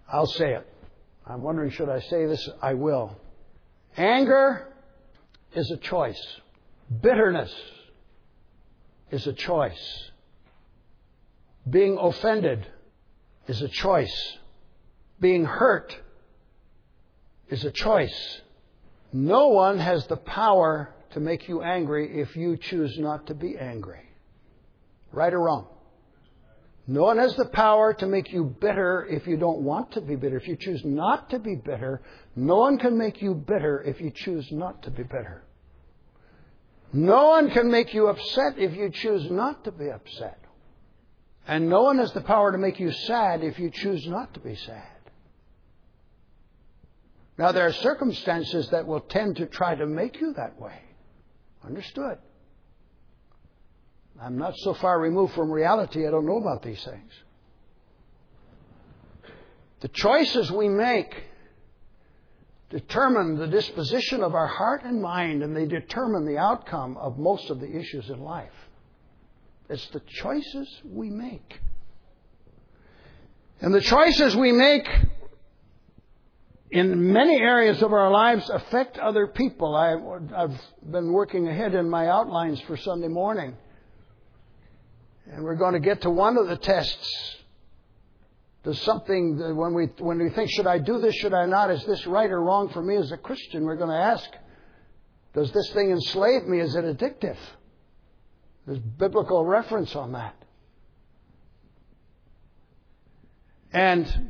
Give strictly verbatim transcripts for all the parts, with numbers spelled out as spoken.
I'll say it. I'm wondering, should I say this? I will. Anger is a choice. Bitterness is a choice. Being offended is a choice. Being hurt is a choice. No one has the power to make you angry if you choose not to be angry. Right or wrong? No one has the power to make you bitter if you don't want to be bitter. If you choose not to be bitter, no one can make you bitter if you choose not to be bitter. No one can make you upset if you choose not to be upset. And no one has the power to make you sad if you choose not to be sad. Now, there are circumstances that will tend to try to make you that way. Understood. I'm not so far removed from reality, I don't know about these things. The choices we make determine the disposition of our heart and mind, and they determine the outcome of most of the issues in life. It's the choices we make. And the choices we make in many areas of our lives affect other people. I, I've been working ahead in my outlines for Sunday morning. And we're going to get to one of the tests. Does something, when we when we think, should I do this, should I not? Is this right or wrong for me as a Christian? We're going to ask, does this thing enslave me? Is it addictive? There's biblical reference on that. And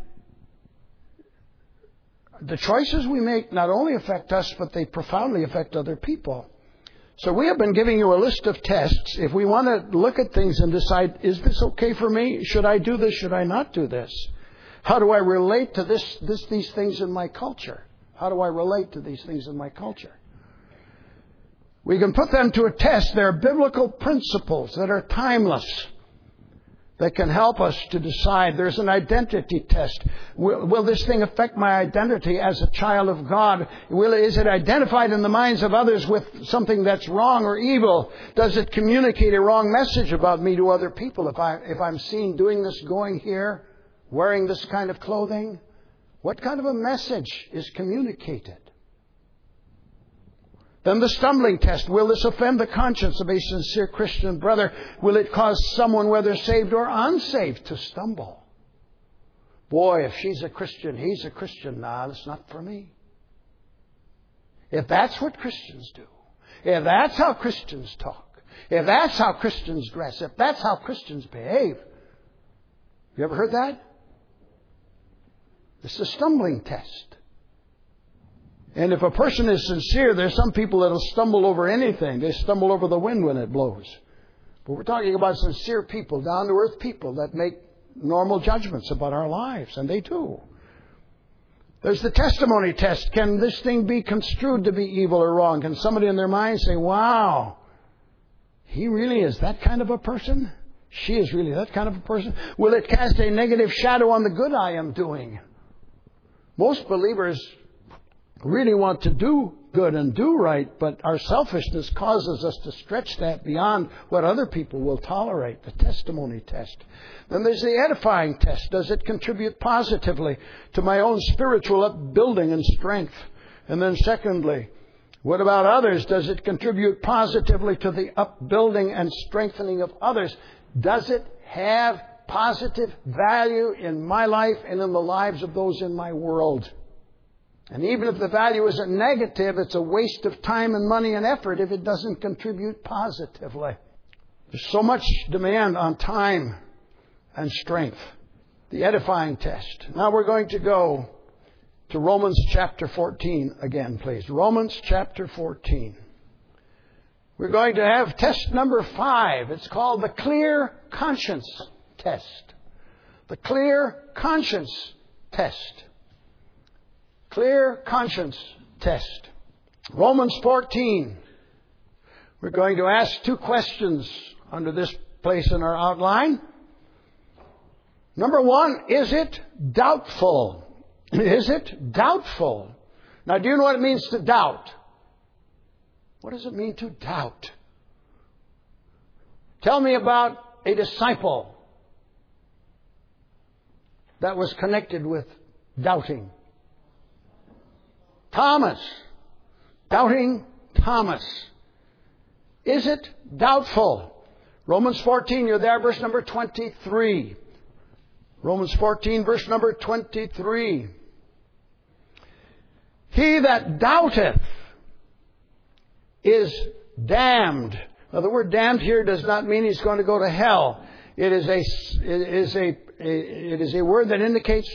the choices we make not only affect us, but they profoundly affect other people. So we have been giving you a list of tests. If we want to look at things and decide, is this okay for me? Should I do this? Should I not do this? How do I relate to this, this, these things in my culture? How do I relate to these things in my culture? We can put them to a test. There are biblical principles that are timeless that can help us to decide. There's an identity test. Will, will this thing affect my identity as a child of God? Will, is it identified in the minds of others with something that's wrong or evil? Does it communicate a wrong message about me to other people? If, I, if I'm seen doing this, going here, wearing this kind of clothing, what kind of a message is communicated? Then the stumbling test. Will this offend the conscience of a sincere Christian brother? Will it cause someone, whether saved or unsaved, to stumble? Boy, if she's a Christian, he's a Christian. Nah, that's not for me. If that's what Christians do, if that's how Christians talk, if that's how Christians dress, if that's how Christians behave. You ever heard that? It's a stumbling test. And if a person is sincere, there's some people that will stumble over anything. They stumble over the wind when it blows. But we're talking about sincere people, down-to-earth people that make normal judgments about our lives. And they do. There's the testimony test. Can this thing be construed to be evil or wrong? Can somebody in their mind say, wow, he really is that kind of a person? She is really that kind of a person? Will it cast a negative shadow on the good I am doing? Most believers really want to do good and do right, but our selfishness causes us to stretch that beyond what other people will tolerate. The testimony test. Then there's the edifying test. Does it contribute positively to my own spiritual upbuilding and strength? And then secondly, what about others? Does it contribute positively to the upbuilding and strengthening of others? Does it have positive value in my life and in the lives of those in my world? And even if the value isn't negative, it's a waste of time and money and effort if it doesn't contribute positively. There's so much demand on time and strength. The edifying test. Now we're going to go to Romans chapter fourteen again, please. Romans chapter fourteen. We're going to have test number five. It's called the clear conscience test. The clear conscience test. Clear conscience test. Romans fourteen. We're going to ask two questions under this place in our outline. Number one, is it doubtful? Is it doubtful? Now, do you know what it means to doubt? What does it mean to doubt? Tell me about a disciple that was connected with doubting? Thomas. Doubting Thomas. Is it doubtful? Romans fourteen, you're there, verse number twenty-three. Romans fourteen, verse number twenty-three. He that doubteth is damned. Now, the word damned here does not mean he's going to go to hell. It is a, it is a, it is a word that indicates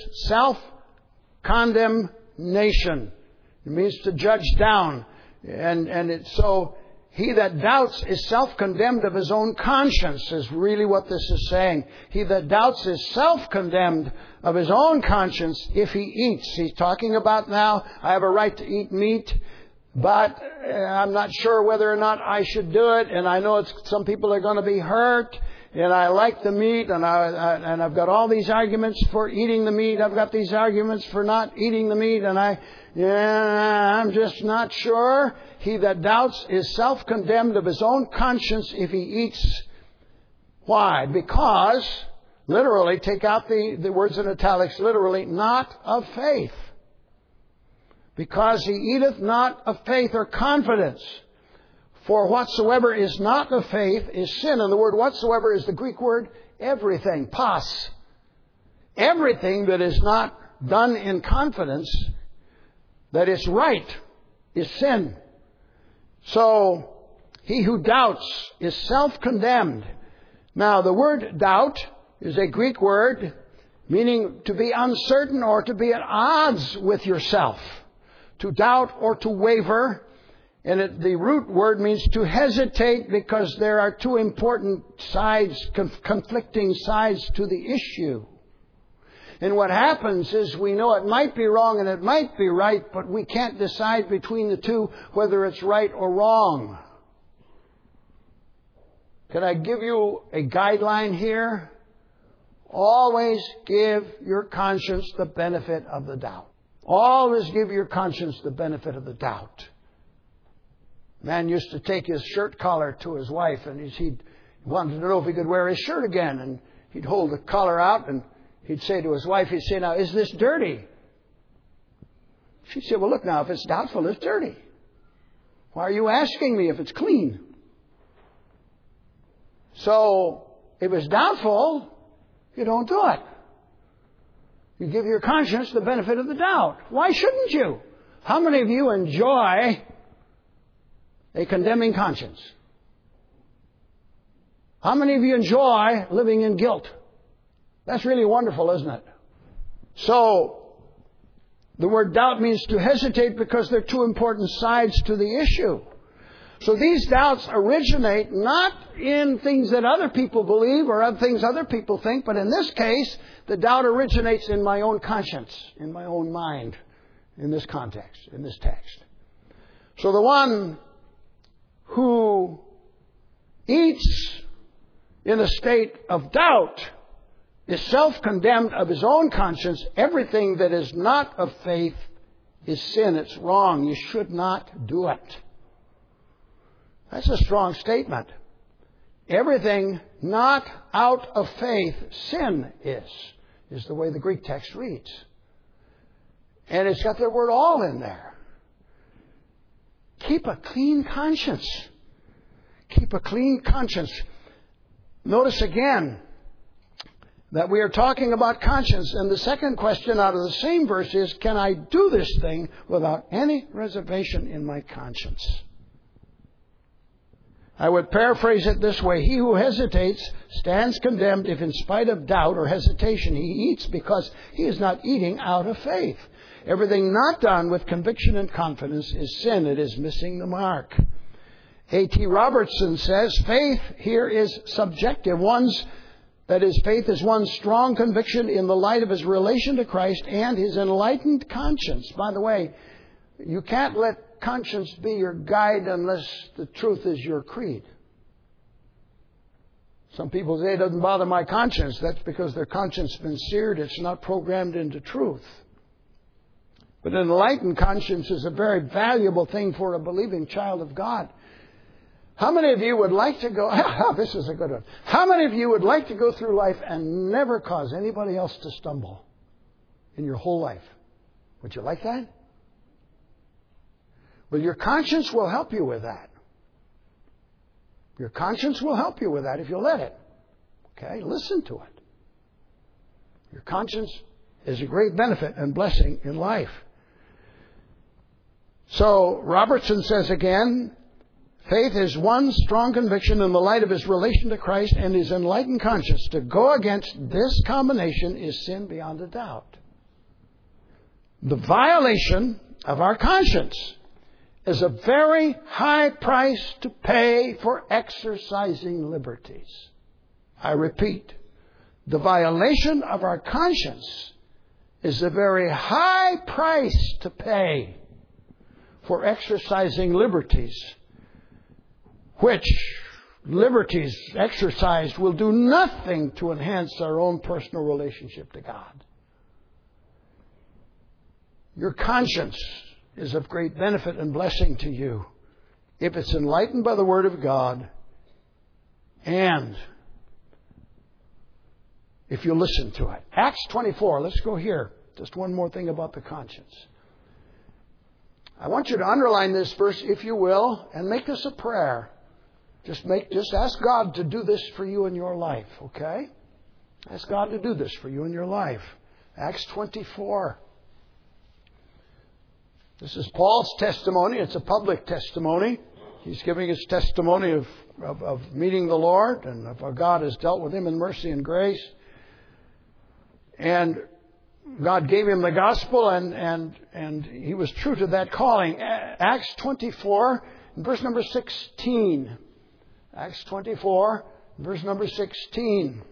self-condemnation. It means to judge down. And, and it, so he that doubts is self-condemned of his own conscience, is really what this is saying. He that doubts is self-condemned of his own conscience if he eats. He's talking about now, I have a right to eat meat, but I'm not sure whether or not I should do it. And I know it's, some people are going to be hurt. And I like the meat, and, I, I, and I've got all these arguments for eating the meat. I've got these arguments for not eating the meat, and I, yeah, I'm just not sure. He that doubts is self-condemned of his own conscience if he eats. Why? Because, literally, take out the, the words in italics, literally, not of faith. Because he eateth not of faith or confidence. For whatsoever is not of faith is sin. And the word whatsoever is the Greek word everything, pas. Everything that is not done in confidence, that is right, is sin. So, he who doubts is self-condemned. Now, the word doubt is a Greek word meaning to be uncertain or to be at odds with yourself. To doubt or to waver. And it, the root word means to hesitate, because there are two important sides, conf- conflicting sides to the issue. And what happens is we know it might be wrong and it might be right, but we can't decide between the two whether it's right or wrong. Can I give you a guideline here? Always give your conscience the benefit of the doubt. Always give your conscience the benefit of the doubt. Man used to take his shirt collar to his wife, and he'd wanted to know if he could wear his shirt again. And he'd hold the collar out, and he'd say to his wife, he'd say, now, is this dirty? She'd say, well, look now, if it's doubtful, it's dirty. Why are you asking me if it's clean? So, if it's doubtful, you don't do it. You give your conscience the benefit of the doubt. Why shouldn't you? How many of you enjoy a condemning conscience? How many of you enjoy living in guilt? That's really wonderful, isn't it? So, the word doubt means to hesitate because there are two important sides to the issue. So these doubts originate not in things that other people believe or other things other people think, but in this case, the doubt originates in my own conscience, in my own mind, in this context, in this text. So the one who eats in a state of doubt is self-condemned of his own conscience. Everything that is not of faith is sin. It's wrong. You should not do it. That's a strong statement. Everything not out of faith, sin is, is the way the Greek text reads. And it's got the word all in there. Keep a clean conscience. Keep a clean conscience. Notice again that we are talking about conscience. And the second question out of the same verse is, can I do this thing without any reservation in my conscience? I would paraphrase it this way. He who hesitates stands condemned if in spite of doubt or hesitation he eats, because he is not eating out of faith. Everything not done with conviction and confidence is sin. It is missing the mark. A T Robertson says, faith here is subjective. One's, that is, faith is one's strong conviction in the light of his relation to Christ and his enlightened conscience. By the way, you can't let conscience be your guide unless the truth is your creed. Some people say it doesn't bother my conscience. That's because their conscience has been seared. It's not programmed into truth. But an enlightened conscience is a very valuable thing for a believing child of God. How many of you would like to go, oh, this is a good one. How many of you would like to go through life and never cause anybody else to stumble? in your whole life. Would you like that? Well, your conscience will help you with that. Your conscience will help you with that if you let it. Okay? Listen to it. Your conscience is a great benefit and blessing in life. So, Robertson says again, faith is one strong conviction in the light of his relation to Christ and his enlightened conscience. To go against this combination is sin beyond a doubt. The violation of our conscience is a very high price to pay for exercising liberties. I repeat, the violation of our conscience is a very high price to pay for exercising liberties, which liberties exercised will do nothing to enhance our own personal relationship to God. Your conscience is of great benefit and blessing to you if it's enlightened by the Word of God and if you listen to it. Acts twenty-four, let's go here. Just one more thing about the conscience. I want you to underline this verse, if you will, and make this a prayer. Just make, just ask God to do this for you in your life, okay? Ask God to do this for you in your life. Acts twenty-four. This is Paul's testimony. It's a public testimony. He's giving his testimony of, of, of meeting the Lord and of how God has dealt with him in mercy and grace. And God gave him the gospel, and, and, and he was true to that calling. Acts twenty-four, verse number sixteen. Acts twenty-four, verse number sixteen.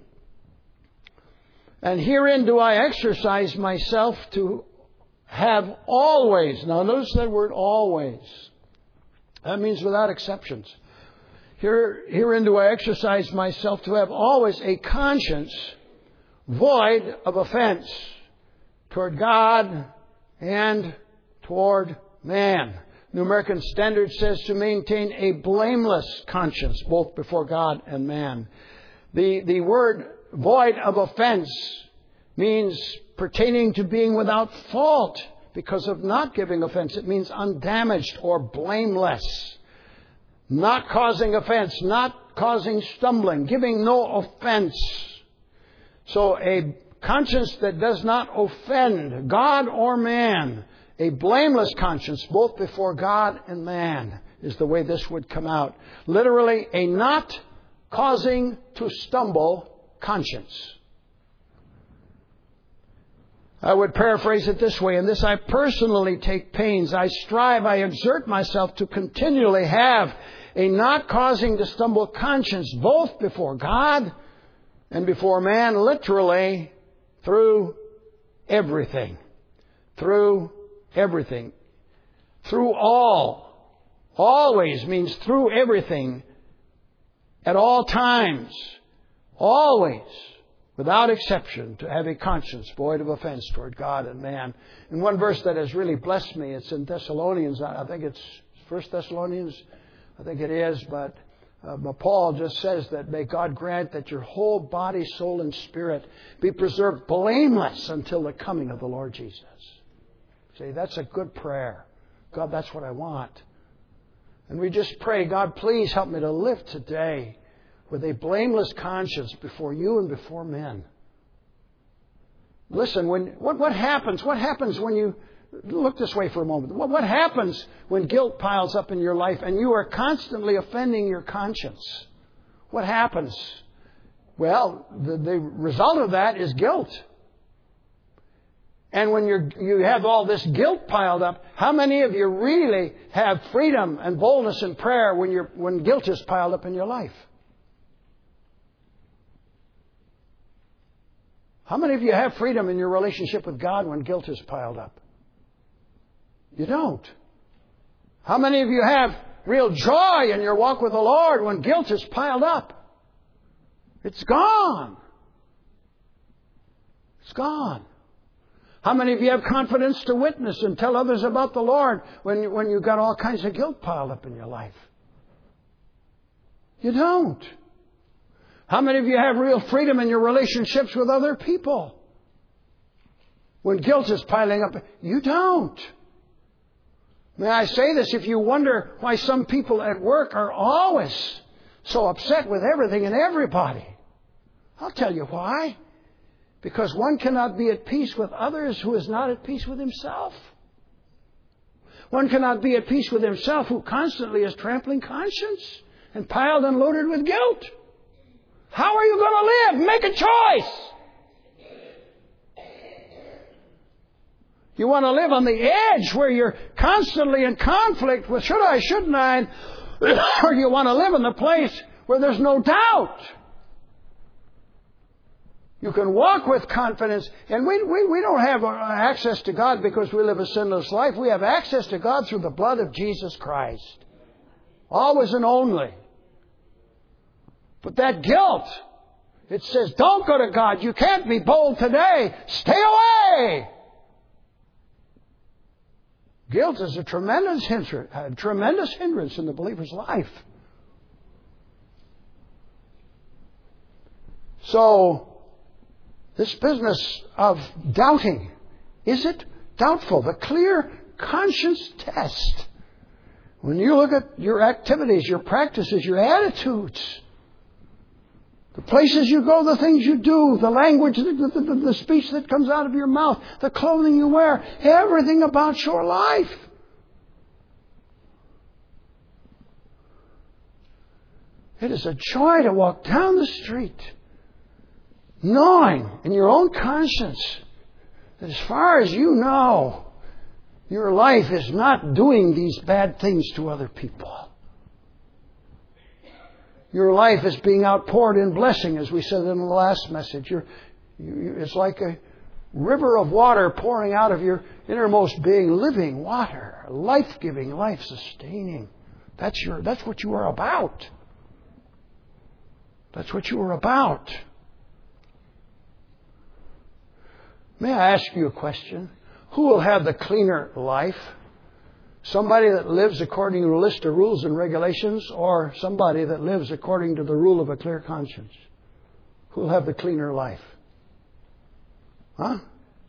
And herein do I exercise myself to have always. Now notice that word always. That means without exceptions. Here, herein do I exercise myself to have always a conscience void of offense toward God and toward man. New American Standard says to maintain a blameless conscience both before God and man. The, the word void of offense means pertaining to being without fault because of not giving offense. It means undamaged or blameless. Not causing offense, not causing stumbling, giving no offense. So a conscience that does not offend God or man, a blameless conscience both before God and man, is the way this would come out. Literally, a not causing to stumble conscience. I would paraphrase it this way. In this I personally take pains. I strive, I exert myself to continually have a not causing to stumble conscience both before God and before man, literally through everything. Through everything. Through all. Always means through everything. At all times. Always. Without exception, to have a conscience void of offense toward God and man. And one verse that has really blessed me, it's in Thessalonians. I think it's First Thessalonians. I think it is. But, uh, but Paul just says that may God grant that your whole body, soul, and spirit be preserved blameless until the coming of the Lord Jesus. See, that's a good prayer. God, that's what I want. And we just pray, God, please help me to live today with a blameless conscience before you and before men. Listen, when what, what happens? What happens when you look this way for a moment? What, what happens when guilt piles up in your life and you are constantly offending your conscience? What happens? Well, the, the result of that is guilt. And when you're, you have all this guilt piled up, how many of you really have freedom and boldness in prayer when you're, when guilt is piled up in your life? How many of you have freedom in your relationship with God when guilt is piled up? You don't. How many of you have real joy in your walk with the Lord when guilt is piled up? It's gone. It's gone. How many of you have confidence to witness and tell others about the Lord when, when you've got all kinds of guilt piled up in your life? You don't. How many of you have real freedom in your relationships with other people? when guilt is piling up. You don't. May I say this? If you wonder why some people at work are always so upset with everything and everybody, I'll tell you why. Because one cannot be at peace with others who is not at peace with himself. One cannot be at peace with himself who constantly is trampling conscience and piled and loaded with guilt. How are you going to live? Make a choice. You want to live on the edge where you're constantly in conflict with should I, shouldn't I? Or you want to live in the place where there's no doubt. You can walk with confidence. And we, we, we don't have access to God because we live a sinless life. We have access to God through the blood of Jesus Christ. Always and only. But that guilt, it says, don't go to God. You can't be bold today. Stay away. Guilt is a tremendous hindrance, a tremendous hindrance in the believer's life. So, this business of doubting, is it doubtful? The clear conscience test. When you look at your activities, your practices, your attitudes, the places you go, the things you do, the language, the, the, the, the speech that comes out of your mouth, the clothing you wear, everything about your life. It is a joy to walk down the street knowing in your own conscience that as far as you know, your life is not doing these bad things to other people. Your life is being outpoured in blessing, as we said in the last message. You're, you, it's like a river of water pouring out of your innermost being, living water, life-giving, life-sustaining. That's your. That's what you are about. That's what you are about. May I ask you a question? Who will have the cleaner life? Somebody that lives according to a list of rules and regulations, or somebody that lives according to the rule of a clear conscience? Who will have the cleaner life? Huh?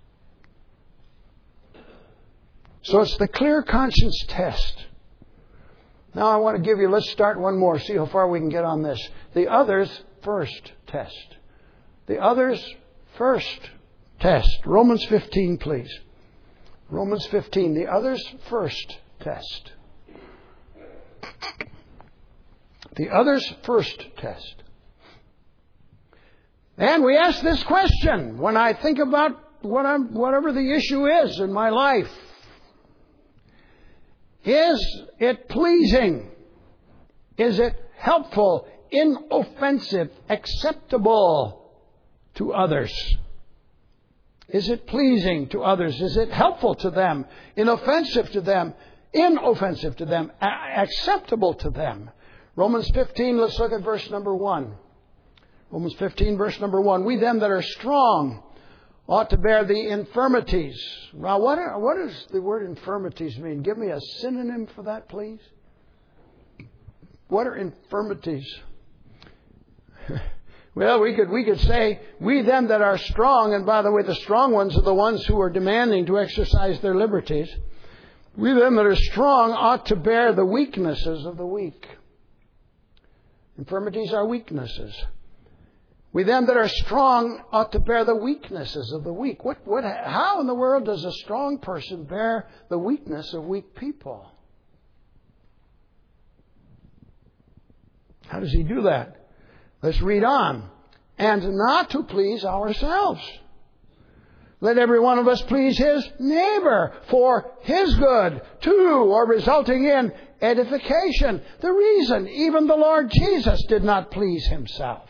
So it's the clear conscience test. Now I want to give you, let's start one more, see how far we can get on this. The others first test. The others first test. Romans fifteen, please. Romans fifteen, the others first test. The others first test. And we ask this question when I think about what I'm, whatever the issue is in my life. Is it pleasing? Is it helpful, inoffensive, acceptable to others? Is it pleasing to others? Is it helpful to them? Inoffensive to them? Inoffensive to them? A- acceptable to them? Romans fifteen, let's look at verse number one. Romans fifteen, verse number one. We them that are strong ought to bear the infirmities. Now, what, are, what does the word infirmities mean? Give me a synonym for that, please. What are infirmities? Well, we could we could say, we them that are strong, and by the way, the strong ones are the ones who are demanding to exercise their liberties. We them that are strong ought to bear the weaknesses of the weak. Infirmities are weaknesses. We them that are strong ought to bear the weaknesses of the weak. What, what, how in the world does a strong person bear the weakness of weak people? How does he do that? Let's read on. And not to please ourselves. Let every one of us please his neighbor for his good, too, or resulting in edification. The reason even the Lord Jesus did not please himself.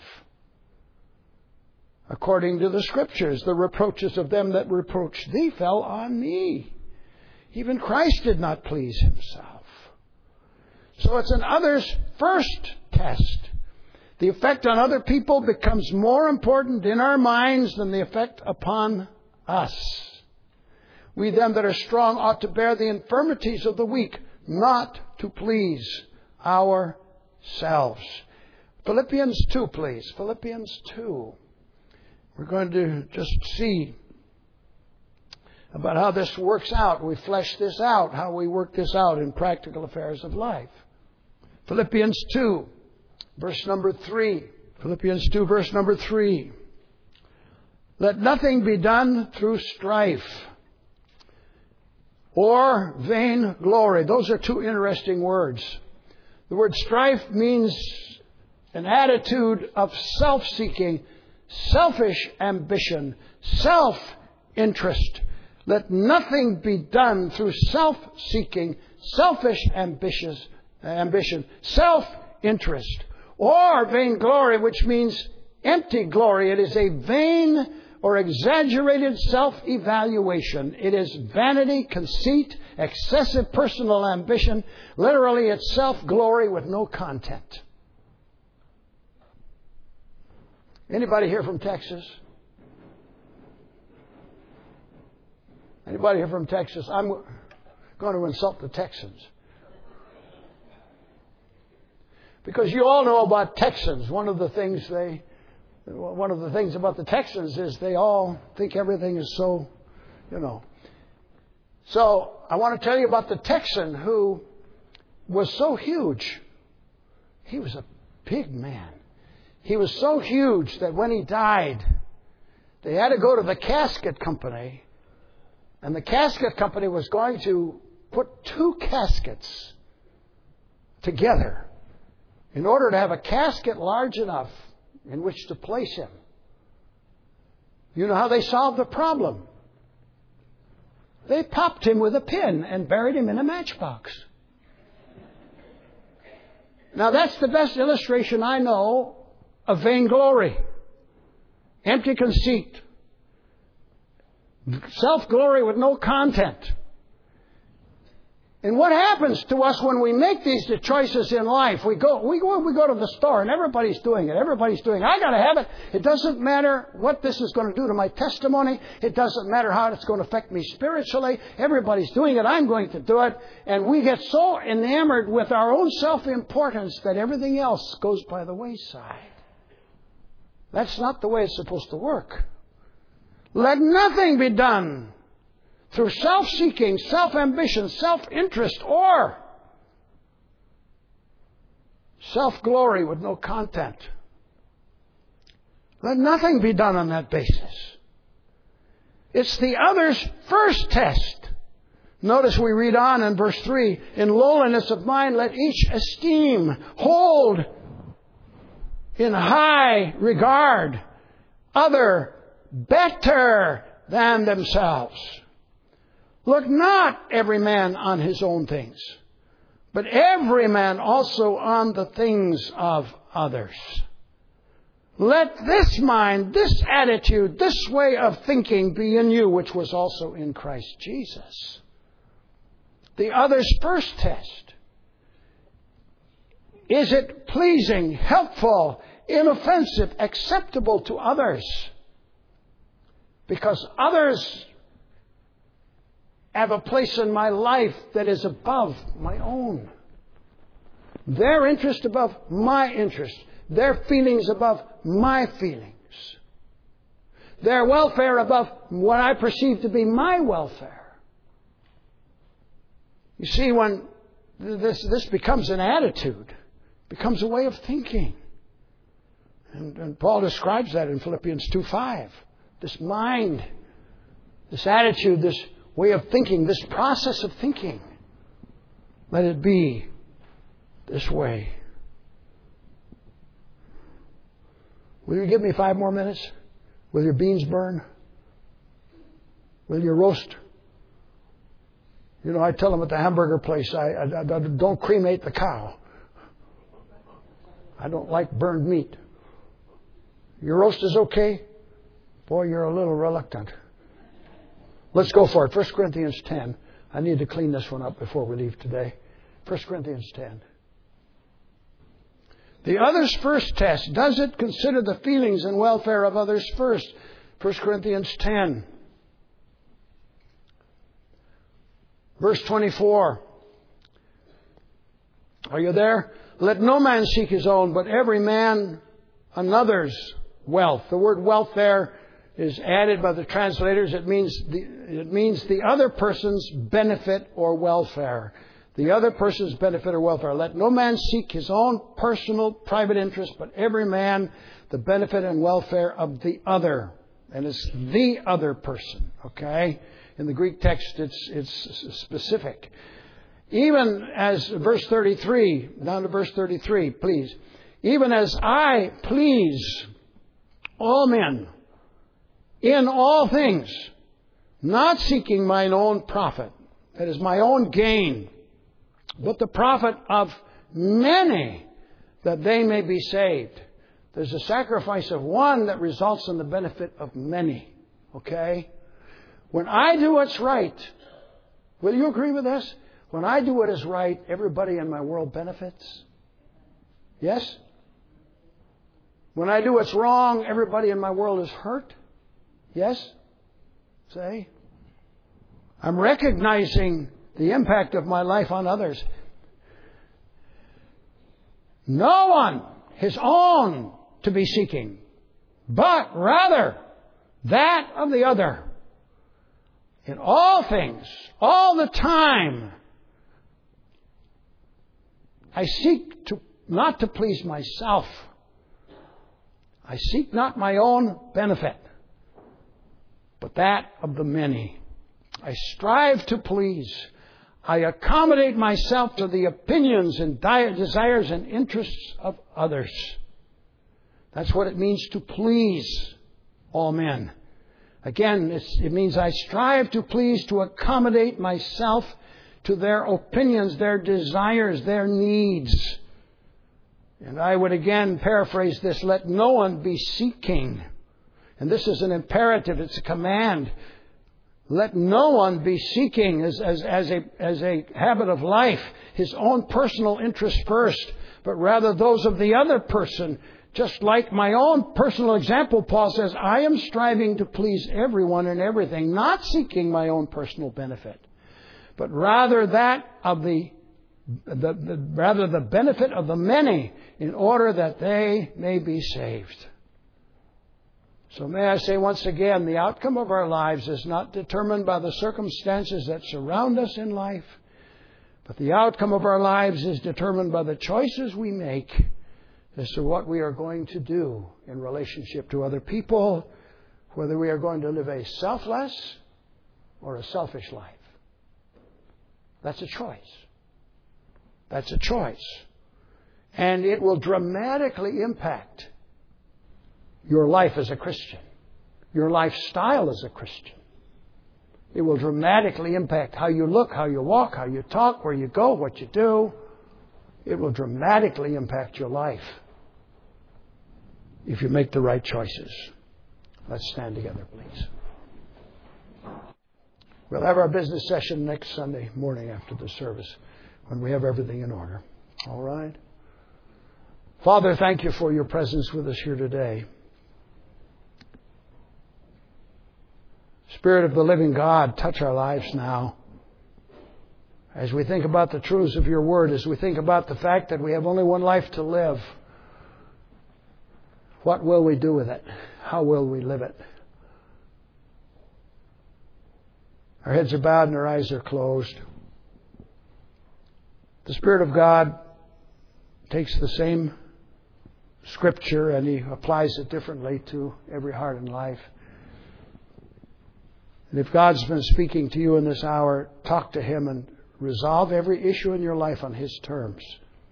According to the Scriptures, the reproaches of them that reproached thee fell on me. Even Christ did not please himself. So it's an others first test. The effect on other people becomes more important in our minds than the effect upon us. We them that are strong ought to bear the infirmities of the weak, not to please ourselves. Philippians two, please. Philippians two. We're going to just see about how this works out. We flesh this out, how we work this out in practical affairs of life. Philippians two, verse number three. Philippians two, verse number three. Let nothing be done through strife or vain glory. Those are two interesting words. The word strife means an attitude of self-seeking, selfish ambition, self-interest. Let nothing be done through self-seeking, selfish ambitious, ambition, self-interest, or vainglory, which means empty glory. It is a vain or exaggerated self-evaluation. It is vanity, conceit, excessive personal ambition. Literally, it's self-glory with no content. Anybody here from Texas? Anybody here from Texas? I'm going to insult the Texans. Because you all know about Texans. One of the things they, one of the things about the Texans is they all think everything is so, you know. So I want to tell you about the Texan who was so huge. He was a big man. He was so huge that when he died, they had to go to the casket company. And the casket company was going to put two caskets together in order to have a casket large enough in which to place him. You know how they solved the problem? They popped him with a pin and buried him in a matchbox. Now that's the best illustration I know of vainglory, empty conceit, self-glory with no content. And what happens to us when we make these choices in life? We go, we go, we go to the store and everybody's doing it. Everybody's doing it. I got to have it. It doesn't matter what this is going to do to my testimony. It doesn't matter how it's going to affect me spiritually. Everybody's doing it. I'm going to do it. And we get so enamored with our own self-importance that everything else goes by the wayside. That's not the way it's supposed to work. Let nothing be done through self-seeking, self-ambition, self-interest, or self-glory with no content. Let nothing be done on that basis. It's the other's first test. Notice we read on in verse three, in lowliness of mind let each esteem, hold in high regard other better than themselves. Look not every man on his own things, but every man also on the things of others. Let this mind, this attitude, this way of thinking be in you, which was also in Christ Jesus. The other's first test. Is it pleasing, helpful, inoffensive, acceptable to others? Because others have a place in my life that is above my own. Their interest above my interest. Their feelings above my feelings. Their welfare above what I perceive to be my welfare. You see, when this, this becomes an attitude, becomes a way of thinking. And, and Paul describes that in Philippians two five. This mind, this attitude, this way of thinking, this process of thinking. Let it be this way. Will you give me five more minutes? Will your beans burn? Will your roast? You know, I tell them at the hamburger place, I, I, I don't cremate the cow. I don't like burned meat. Your roast is okay? Boy, you're a little reluctant. Let's go for it. First Corinthians ten. I need to clean this one up before we leave today. First Corinthians ten. The other's first test. Does it consider the feelings and welfare of others first? First Corinthians ten. Verse twenty-four. Are you there? Let no man seek his own, but every man another's wealth. The word wealth there is added by the translators. It means the, it means the other person's benefit or welfare. The other person's benefit or welfare. Let no man seek his own personal private interest, but every man the benefit and welfare of the other. And it's the other person. Okay? In the Greek text, it's it's specific. Even as verse thirty-three, down to verse thirty-three, please. Even as I please all men in all things, not seeking mine own profit, that is my own gain, but the profit of many, that they may be saved. There's a sacrifice of one that results in the benefit of many. Okay? When I do what's right, will you agree with this? When I do what is right, everybody in my world benefits. Yes? When I do what's wrong, everybody in my world is hurt. Yes? Say? I'm recognizing the impact of my life on others. No one his own to be seeking, but rather that of the other. In all things, all the time, I seek to not to please myself. I seek not my own benefit, but that of the many. I strive to please. I accommodate myself to the opinions and desires and interests of others. That's what it means to please all men. Again, it's, it means I strive to please, to accommodate myself to their opinions, their desires, their needs. And I would again paraphrase this, let no one be seeking. And this is an imperative, it's a command. Let no one be seeking as, as, as, a, as a habit of life his own personal interests first, but rather those of the other person. Just like my own personal example, Paul says, I am striving to please everyone and everything, not seeking my own personal benefit, but rather that of the, the, the rather the benefit of the many, in order that they may be saved. So may I say once again, the outcome of our lives is not determined by the circumstances that surround us in life, but the outcome of our lives is determined by the choices we make as to what we are going to do in relationship to other people, whether we are going to live a selfless or a selfish life. That's a choice. That's a choice. And it will dramatically impact your life as a Christian, your lifestyle as a Christian. It will dramatically impact how you look, how you walk, how you talk, where you go, what you do. It will dramatically impact your life if you make the right choices. Let's stand together, please. We'll have our business session next Sunday morning after the service when we have everything in order. All right? Father, thank you for your presence with us here today. Spirit of the living God, touch our lives now. As we think about the truths of your word, as we think about the fact that we have only one life to live, what will we do with it? How will we live it? Our heads are bowed and our eyes are closed. The Spirit of God takes the same Scripture and He applies it differently to every heart and life. And if God's been speaking to you in this hour, talk to Him and resolve every issue in your life on His terms.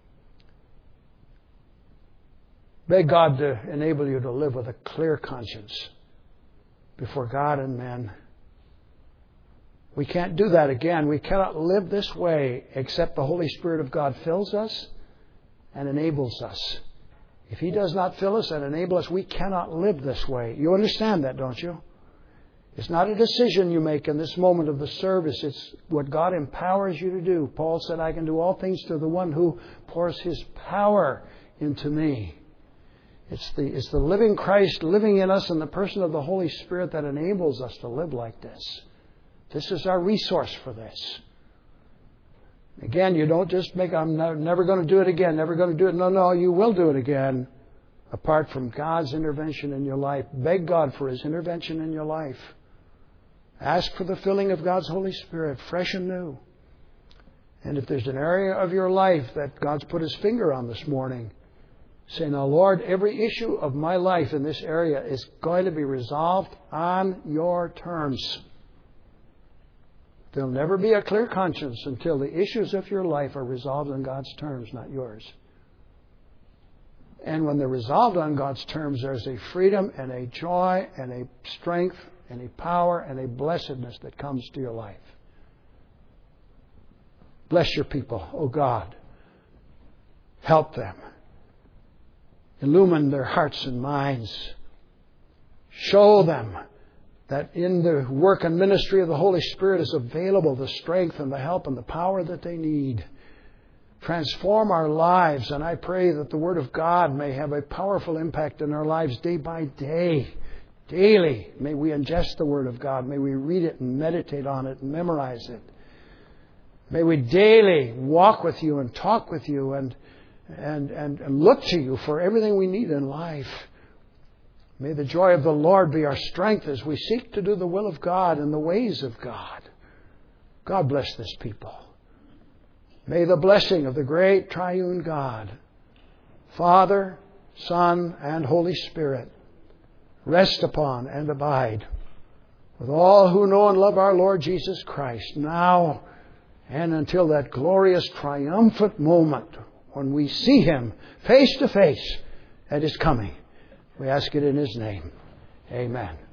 Beg God to enable you to live with a clear conscience before God and men. We can't do that again. We cannot live this way except the Holy Spirit of God fills us and enables us. If He does not fill us and enable us, we cannot live this way. You understand that, don't you? It's not a decision you make in this moment of the service. It's what God empowers you to do. Paul said, I can do all things through the one who pours His power into me. It's the, it's the living Christ living in us in the person of the Holy Spirit that enables us to live like this. This is our resource for this. Again, you don't just make, I'm never going to do it again, never going to do it. No, no, you will do it again. apart from God's intervention in your life. Beg God for His intervention in your life. Ask for the filling of God's Holy Spirit, fresh and new. And if there's an area of your life that God's put His finger on this morning, say, now, Lord, every issue of my life in this area is going to be resolved on your terms. There'll never be a clear conscience until the issues of your life are resolved on God's terms, not yours. And when they're resolved on God's terms, there's a freedom and a joy and a strength and a power and a blessedness that comes to your life. Bless your people, oh God. Help them. Illumine their hearts and minds. Show them that in the work and ministry of the Holy Spirit is available the strength and the help and the power that they need. Transform our lives, and I pray that the Word of God may have a powerful impact in our lives day by day. Daily, may we ingest the Word of God. May we read it and meditate on it and memorize it. May we daily walk with You and talk with You and, and, and, and look to You for everything we need in life. May the joy of the Lord be our strength as we seek to do the will of God and the ways of God. God bless this people. May the blessing of the great triune God, Father, Son, and Holy Spirit, rest upon and abide with all who know and love our Lord Jesus Christ, now and until that glorious triumphant moment when we see Him face to face at His coming. We ask it in His name. Amen.